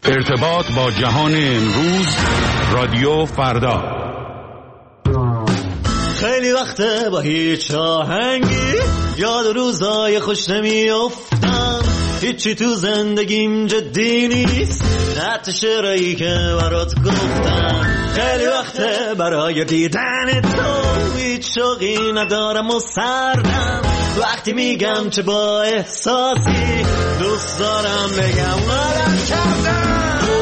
ارتباط با جهان امروز، رادیو فردا. خیلی وقته با هیچ آهنگی یاد روزای خوش نمیافتم، هیچی تو زندگیم جدی نیست، حتی شعرهایی که برات گفتم. خیلی وقته برای دیدن تو هیچ شوقی ندارم و سردم، وقتی میگم چه با احساسی دوست دارم بگم غلط کردم.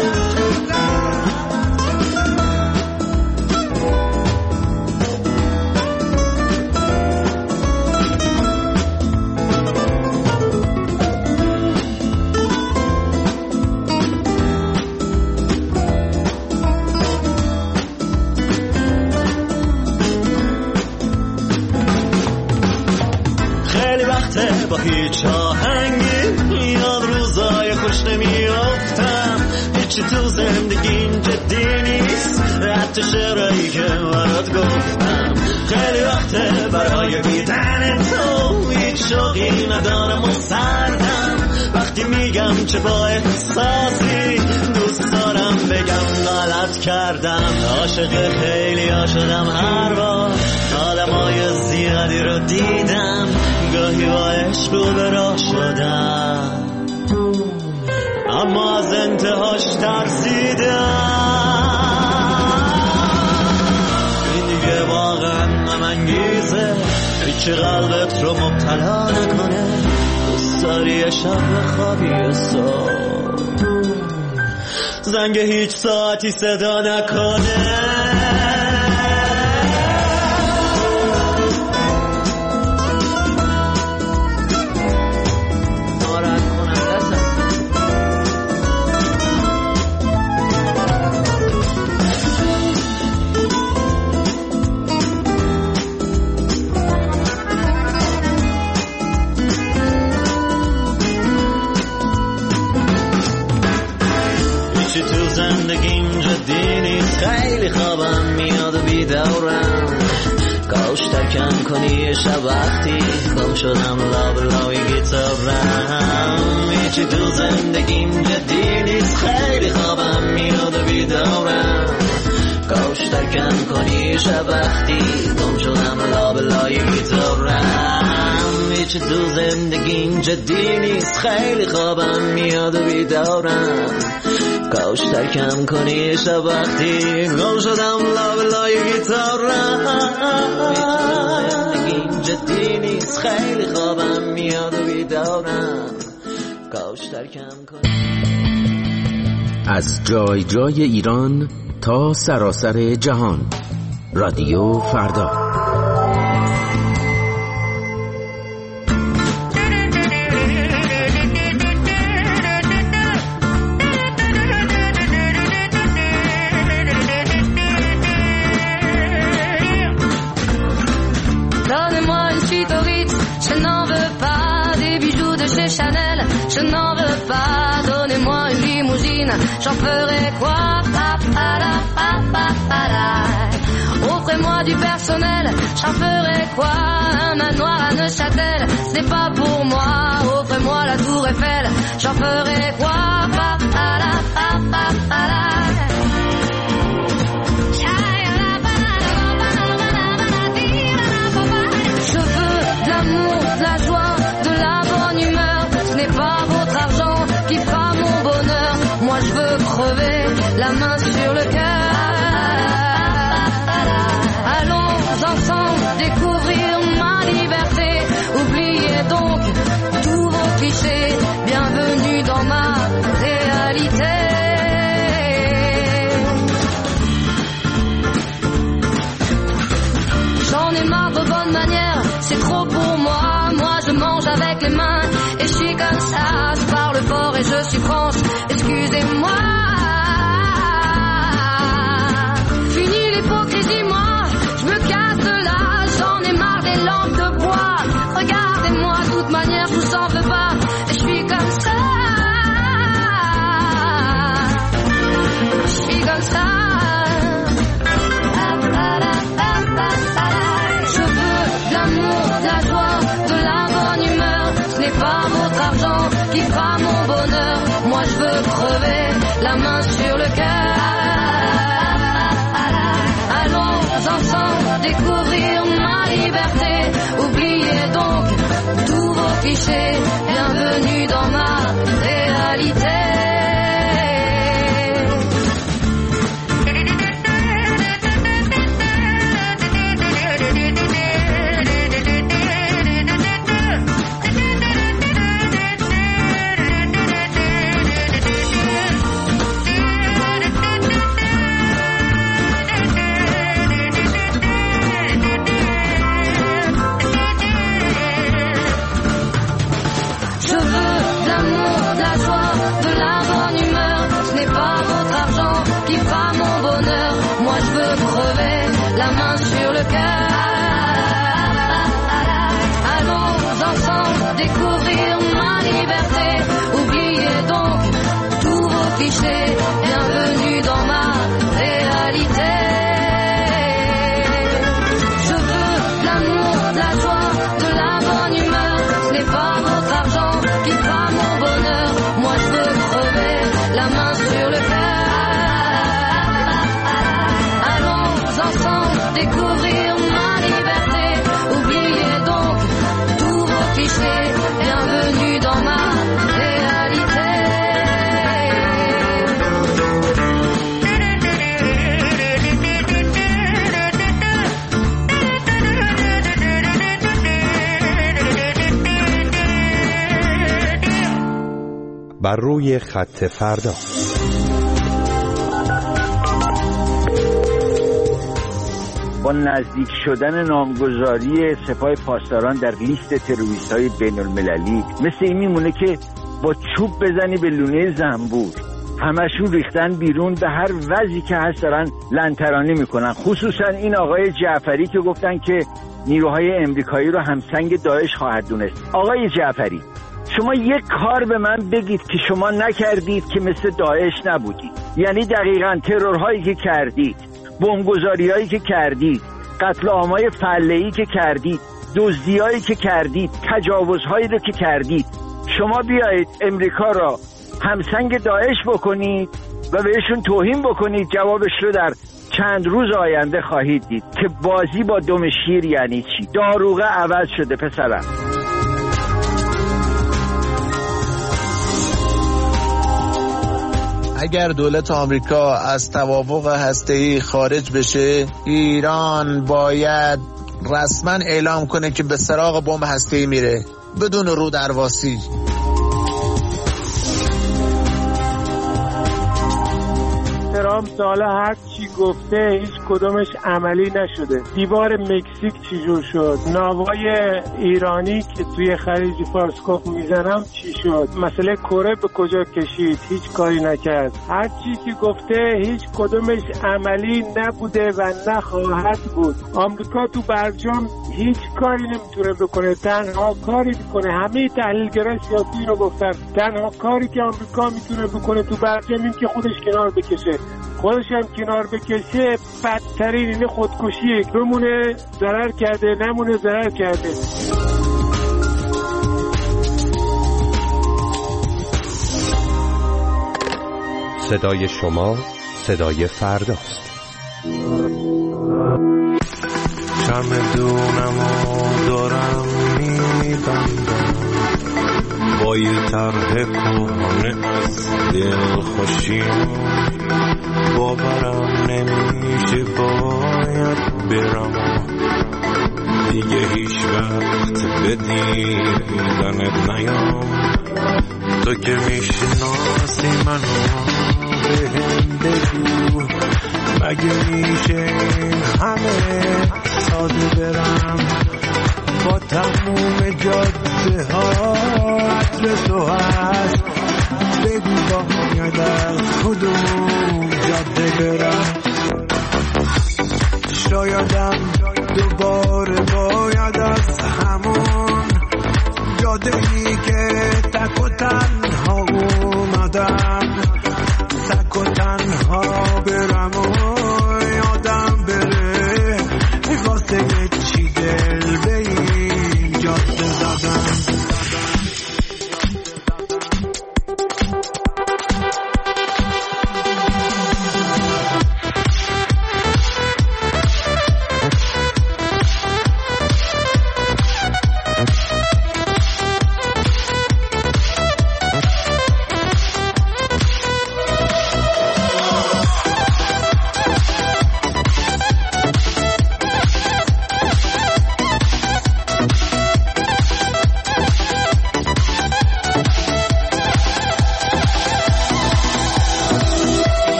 با هیچ آهنگی یاد روزای خوش نمیافتم، هیچی تو زندگیم جدی نیست، حتی شعرهایی که برات گفتم. خیلی وقته برای دیدن تو هیچ شوقی ندارم و سردم، وقتی میگم چه با احساسی دوست دارم بگم غلط کردم. عاشق خیلی ها شدم هر بار آدمای زیادی رو دیدم، گاهی با عشق رو به راه شدم اما از انتهاش ترسیدم. این دیگه واقعا غم‌انگیزه، هیچی قلبت رو مبتلا نکنه، دوست داری شب خوابی و صبح زنگ هیچ ساعتی صدا نکنه. تو زندگیم جدی نیست، خیلی خوابم میاد و بیدارم، کاش ترکم کنی شب وقتی گم شدم لابلای گیتارم. هیچی تو زندگیم جدی نیست، خیلی خوابم میاد و بیدارم، کاش ترکم کنی شب وقتی گم شدم لابلای گیتارم. هیچی تو زندگیم جدی نیست، خیلی خوابم میاد و بیدارم، کاش ترکم کنی شب وقتی گم شدم لابلای گیتارم. زندگیم جدی نیست، خیلی خوابم میاد و بیدارم، کاش ترکم کنی. از جای جای ایران تا سراسر جهان، رادیو فردا. Je n'en veux pas, donnez-moi une limousine, j'en ferai quoi? Offrez-moi du personnel, j'en ferai quoi? Un manoir à Neuchâtel, c'est pas pour moi. Offrez-moi la tour Eiffel, j'en ferai quoi? Je veux de l'amour, de la joie, de la bonne humeur. Ce n'est pas votre argent qui fera mon bonheur. Moi je veux crever la main sur le cœur. Allons ensemble découvrir ma liberté. Oubliez donc tous vos clichés. Bienvenue dans ma réalité. J'en ai marre de bonnes manières, c'est trop pour moi. Moi je mange avec les mains et je suis comme ça. Je parle fort et je suis franche, excusez-moi. Fini l'hypocrisie, moi je me casse de là. J'en ai marre des lampes de bois. Regardez-moi, de toute manière je vous en veux pas. Et je suis comme ça. Je suis comme ça. Pas votre argent qui fera mon bonheur. Moi je veux crever la main sur le cœur. Allons ensemble découvrir ma liberté. Oubliez donc tous vos clichés. Bienvenue dans ma réalité. La main sur le cœur. Allons ensemble découvrir ma liberté. Oubliez donc tous vos clichés. Bienvenue dans ma réalité. Je veux de l'amour, de la joie, de la bonne humeur. Ce n'est pas votre argent qui fera mon bonheur. Moi je veux crever la main sur le cœur. Ensemble découvrir ma liberté. Oubliez donc tous vos clichés. Bienvenue dans ma réalité. بر روی خط فردا. با نزدیک شدن نامگذاری سپاه پاسداران در لیست تروریست‌های بین‌المللی مثل این میمونه که با چوب بزنی به لونه زنبور. همشون ریختن بیرون، به هر وضعی که هست دارن لنترانی میکنن. خصوصا این آقای جعفری که گفتن که نیروهای امریکایی رو همسنگ داعش خواهد دونست. آقای جعفری، شما یک کار به من بگید که شما نکردید که مثل داعش نبودید. یعنی دقیقاً ترورهایی که کردید، بمبگذاری‌هایی که کردید، قتل عام‌های فله‌ای که کردید، دزدی‌هایی که کردید، تجاوزهایی رو که کردید، شما بیایید امریکا را همسنگ داعش بکنید و بهشون توهین بکنید، جوابش رو در چند روز آینده خواهید دید که بازی با دم شیر یعنی چی. داروغه عوض شده پسرم. اگر دولت آمریکا از توافق هسته‌ای خارج بشه، ایران باید رسما اعلام کنه که به سراغ بمب هسته‌ای میره بدون رو درواسی. ترامپ سالا هر چی گفته هیچ کدومش عملی نشده. دیوار مکزیک چی جور شد؟ ناوای ایرانی که توی خلیج فارس کف میزنم چی شد؟ مسئله کره به کجا کشید؟ هیچ کاری نکرد. هر چی که گفته هیچ کدومش عملی نبوده و نخواهد بود. آمریکا تو برجام هیچ کاری نمیتونه بکنه. تنها کاری میکنه، همه تحلیلگرای سیاسی رو گفتن، تنها کاری که آمریکا میتونه بکنه تو برجام این که خودش کنار بکشه. خودش هم کنار بکشه بدترین این خودکشیه. بمونه ضرر کرده، نمونه ضرر کرده. صدای شما صدای فرداست. چمدونمو دارم میبندم با یه طرح کهنه از دل خوشیم، باورم نمیشه باید برم دیگه، هیچ وقت به دیدنت نیام. تو که میشناسی منو بهم بگو، مگه میشه همه ساده برم با تموم جاده ها عطر تو هست، بگو باید از کدوم جاده برم. شایدم دوباره باید از همون جاده‌ای که تک و تنها اومدم، تک و تنها برم و یادم بره واسه چی دل به این جاده زدم.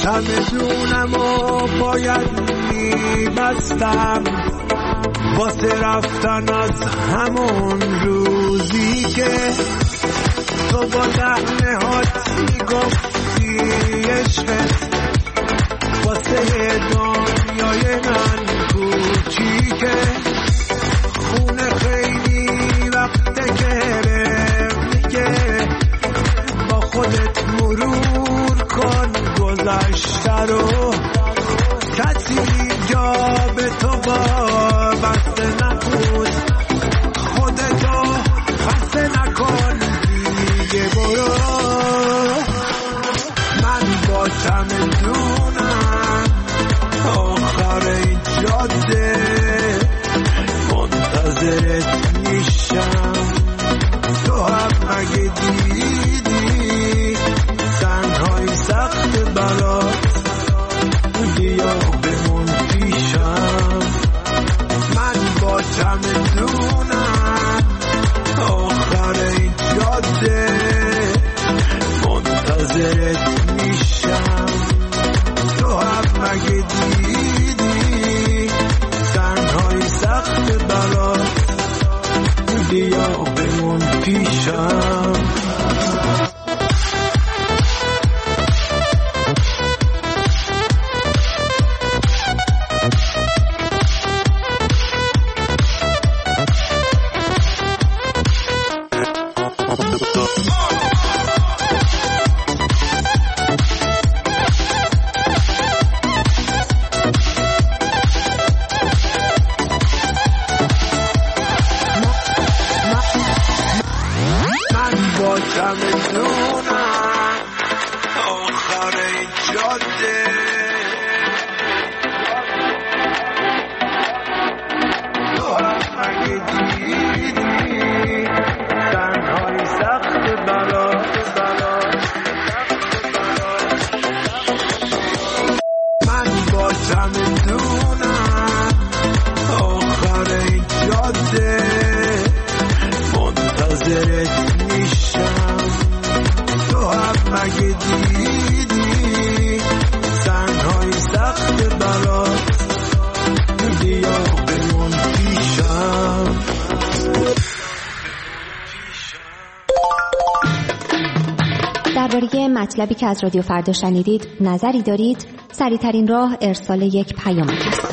چمدونم و باید میبستم واسه رفتن از همون روزی که تو با دهنهات میگفتی عشقت واسه دنیای من کوچیکه خونه خیلی وقته که میگه با خودت مرور کن گذشته رو کسی جا به تو وابسته نبود خودتو خسته نکن دیگه برو من با چمدونم آخر این جاده منتظرت میشم تو هم مگه دیدی سنگهای سخت برات بیا بمون پیشم من با چمدونم آخر این جاده منتظرت میشم تو هم مگه دیدی سنگهای سخت برات بیا بمون پیشم درباره مطلبی که از رادیو فردا شنیدید نظری دارید؟ سریع‌ترین راه ارسال یک پیامک است.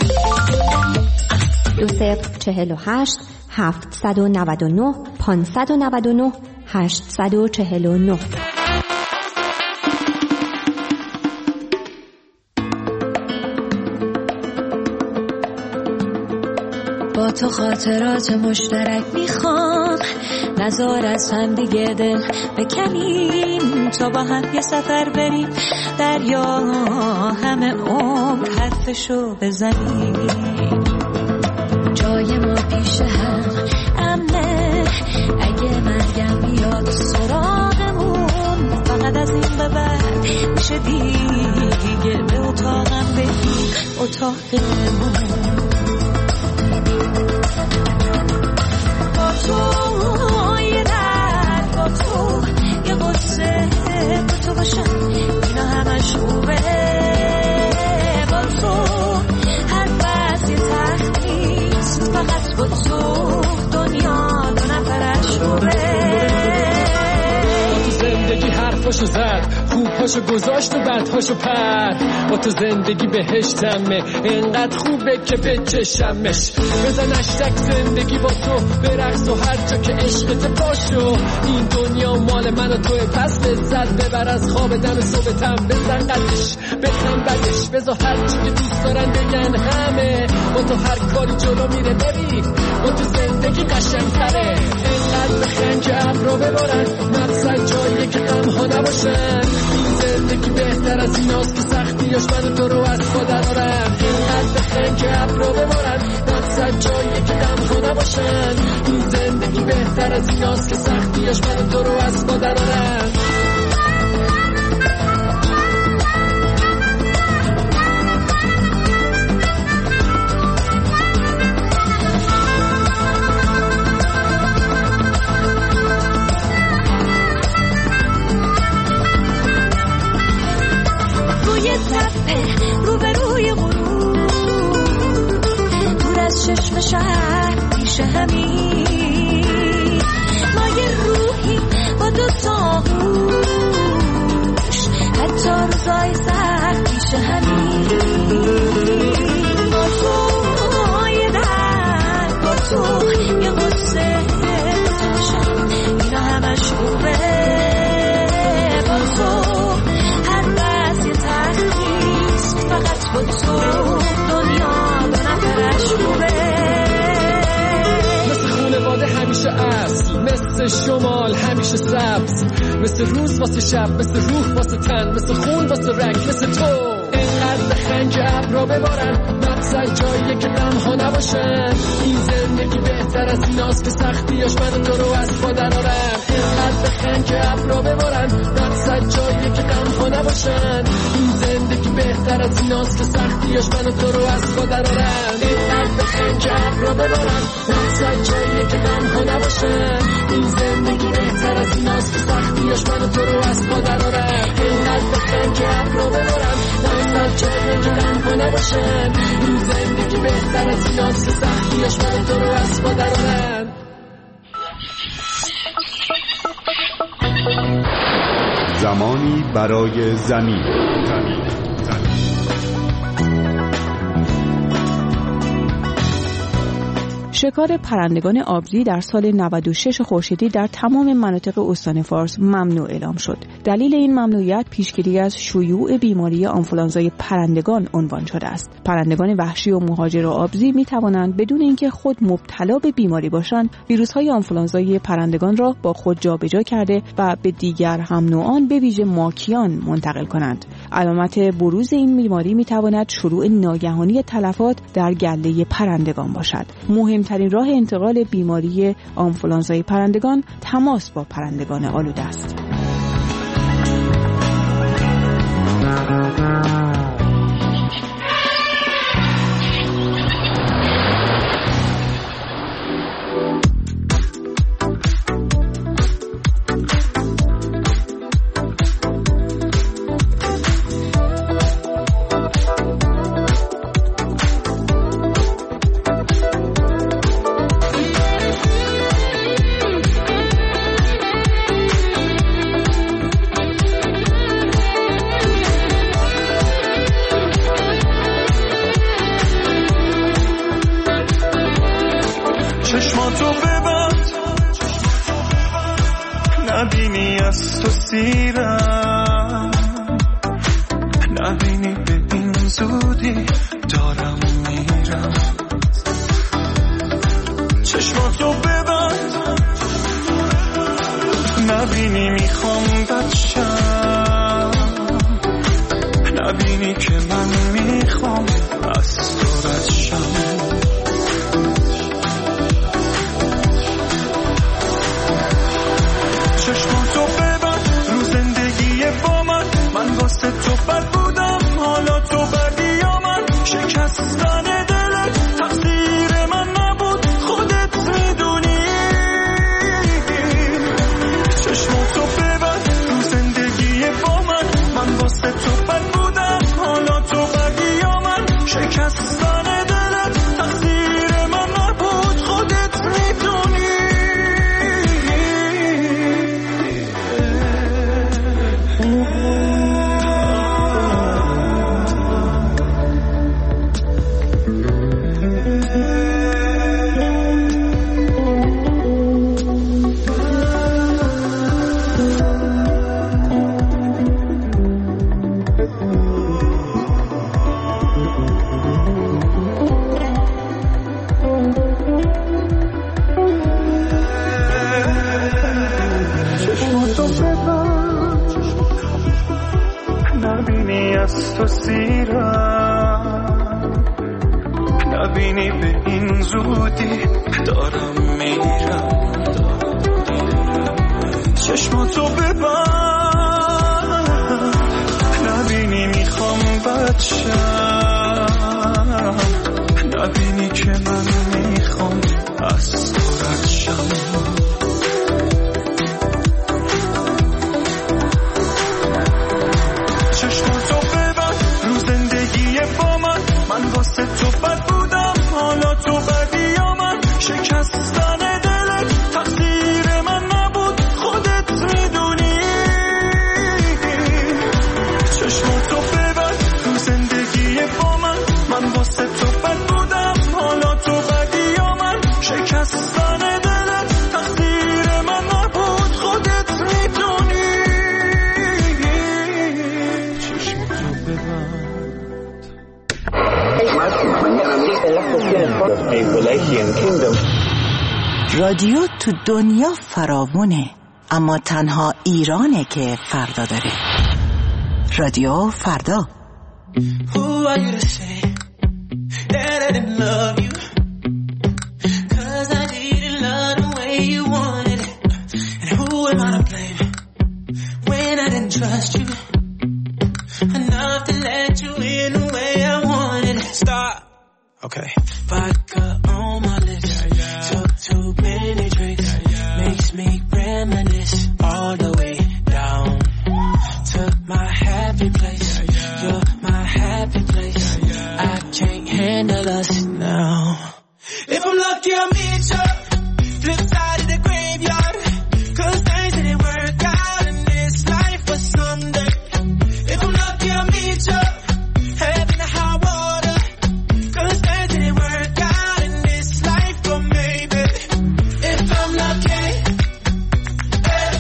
2048 799 599 849. با تو خاطرات مشترک میخوام نزار از هم دیگه دل بکنیم تا با هم یه سفر بریم دریا همه عمر حرفشو بزنیم جای ما پیش هم امنه اگه مرگم بیاد سراغمون فقط از این به بعد میشه دیگه به اتاقم بگی اتاقمون تو یه درد با تو یه قصه با تو باشم اینا همش خوبه با تو هر بس یه تخت نیست فقط با تو دنیا دو نفرش روبه با تو زندگی حرفاشو زد خوبهاشو گذاشت و بدهاشو پر با تو زندگی بهشتمه اینقدر خوبه که به چشمش بزن اشتک زندگی با تو برقص و هر جا که عشقت باشو این دنیا مال من و توی پس لذت ببر از خواب دم صبحتم بزن قدش بزن بدش بزا هر چی که دوست دارن بگن همه با تو هر کاری جلو میره ببین با تو زندگی قشنگتره اینقدر بخن که ابرو ببارن مقصد جاییه که غم ها نباشن این زندگی بهتر از ایناست که سختیاش من و تو رو از خود دارن اینقدر بخن که ابرو ببارن مقصد جاییه که غم ها نباشن این زندگی بهتر از ایناست که سختیاش من و تو رو از خود دارن شب روبروی غروب دور از چشم شهر پیش همین ما یه روحی با دو ساغوش حتی روزای سخت پیش همین با تو یه درد با تو یه قصه باشم اینا همش خوبه با تو هر بس یه تخییست فقط با تو دنیا به نفرش خوبه مثل خونواده همیشه اصل مثل شمال همیشه سبز مثل روز واسه شب مثل روح واسه تن مثل خون واسه رگ مثل تو اینقدر بخند که ابرا ببارن مقصد جاییه که غم ها نباشن این زندگی بهتر از ایناست که سختیاش من تو رو از پا درارم اینقدر بخند که ابرا ببارن مقصد جاییه که غم ها نباشن این زندگی بهتر از ایناست که سختیاش من تو رو از پا درارم اینقدر بخند که ابرا ببارن مقصد جاییه که غم ها نباشن این زندگی بهتر از ایناست که سختیاش من تو رو از پا درارم اینقدر بخند که ابرا ببارن مقصد جاییه که غم ها نباشن این زندگی بهتر از ایناست که سختیاش من تو رو از پا درارم زمانی برای زمین. شکار پرندگان آبزی در سال 96 خورشیدی در تمام مناطق استان فارس ممنوع اعلام شد. دلیل این ممنوعیت پیشگیری از شیوع بیماری آنفولانزای پرندگان عنوان شده است. پرندگان وحشی و مهاجر آبزی می توانند بدون اینکه خود مبتلا به بیماری باشند، ویروس‌های آنفولانزای پرندگان را با خود جابجا کرده و به دیگر هم نوعان به ویژه ماکیان منتقل کنند. علامت بروز این بیماری می تواند شروع ناگهانی تلفات در گله پرندگان باشد. مهمترین راه انتقال بیماری آنفولانزای پرندگان تماس با پرندگان آلوده است. چشماتو ببند نبینی از تو سیرم نبینی به این زودی دارم میرم چشماتو ببند نبینی میخوام بچم نبینی که من میخوام از تو رد شم چشماتو ببند رو زندگی با من واسه تو بد بودم حالا تو بدی یا من شکستن دلت تقصیر من نبود خودت میدونی چشماتو ببند رو زندگی با من واسه تو بد بودم حالا تو بدی یا من شکستن دلت تقصیر من نبود خودت میدونی نبینی از تو سیرم نبینی به این زودی دارم میرم چشماتو ببند نبینی میخوام بچم نبینی که من میخوام از تو رد شم چشماتو ببند رو Appalachian Kingdom. رادیو تو دنیا فراوونه، اما تنها ایرانه که فردا داره. رادیو فردا. Who are you to say that I didn't love you? 'Cause I didn't love the way you wanted it. And who am I to blame when I didn't trust you enough to let you in the way I wanted it? Stop. Okay. Vodka on my lips, took too many drinks, makes me reminisce all the way down to my happy place. You're my happy place. I can't handle us now. If I'm lucky, I'll meet you flip side of the graveyard. 'Cause things didn't work out in this life for someday. If I'm lucky, I'll meet you heaven or high water. 'Cause things didn't work out in this life for maybe. If I'm lucky, hey.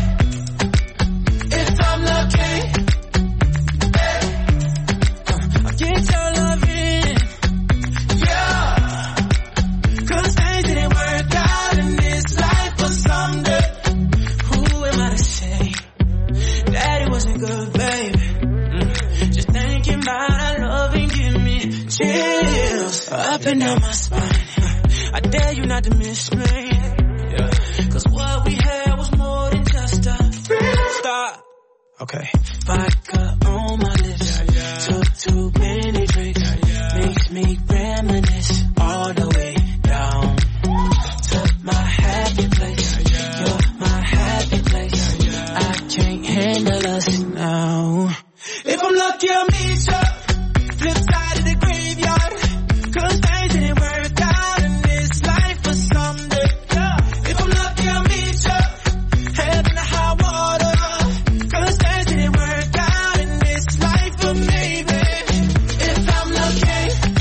If I'm lucky, hey. I'll get your loving, yeah. 'Cause things didn't work out in this life for someday. Who am I to say that it wasn't good, baby? Just thinking about our love and give me chills up and down my spine. I dare you not to miss me, yeah. 'Cause what we had was more than just a friend. Stop. Okay. Vodka on my lips, took too many drinks, makes me reminisce all the way down to my happy place. You're my happy place. I can't handle us now. If I'm lucky, I'll meet you flip side of the graveyard. 'Cause things didn't work out in this life for someday. If I'm lucky, I'll meet you heaven or high water. 'Cause things didn't work out in this life for maybe. If I'm lucky,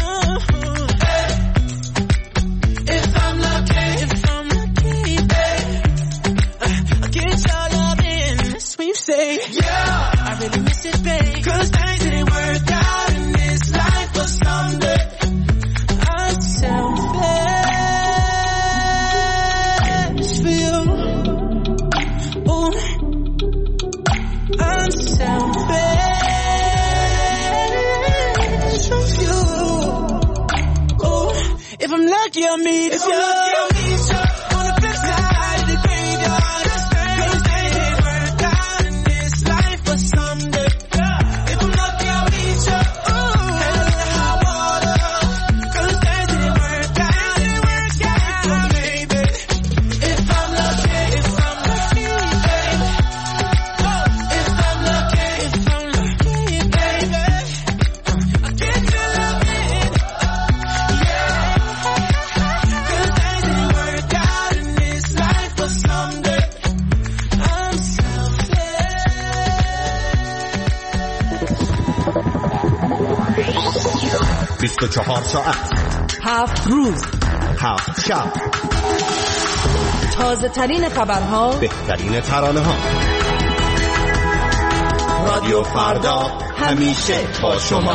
hey. If I'm lucky, hey. I'll get your loving, sweepsake, yeah. I really miss it, babe. 'Cause things didn't work out in this life for someday. I'm selfish for you. Ooh, I'm selfish for you. Ooh, if I'm lucky, I'll meet you. On the flip side of the graveyard. 'Cause things didn't work out in this life for someday. If I'm lucky, I'll meet you. Heaven or high water. 'Cause things didn't work out in this life for maybe. If I'm lucky, babe. If I'm lucky, baby. I'll get your loving, yeah. 'Cause things didn't work out in this life for someday. I'm selfish. 24 ساعت 7 روز 7 شب تازه ترین خبرها، بهترین ترانه ها. رادیو فردا همیشه با شما.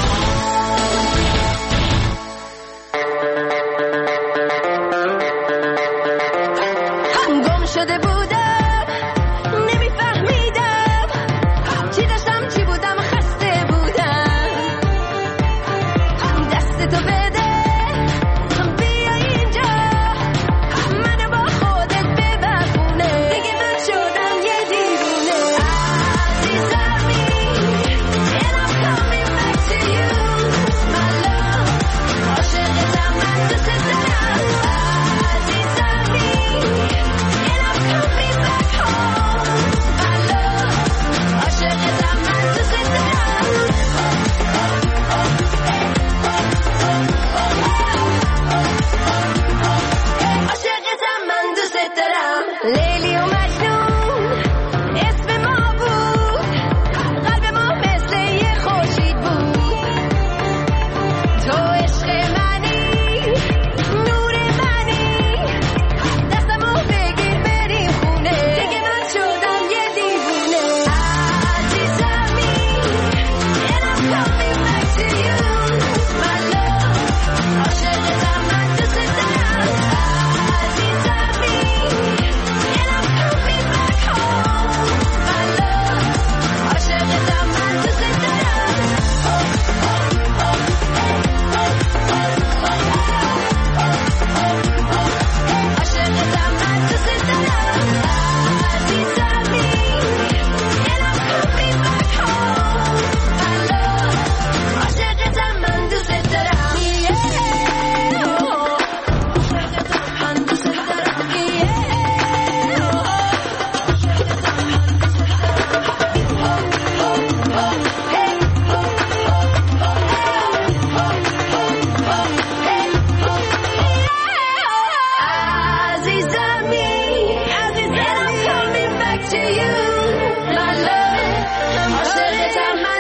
گم شده بودم نمیفهمیدم چی داشتم چی بودم خسته بودم دست تو بده بیا اینجا منو با خودت ببر خونه دیگه من شدم یه دیوونه عزیزمی and I'm coming back to you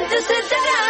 دوست دارم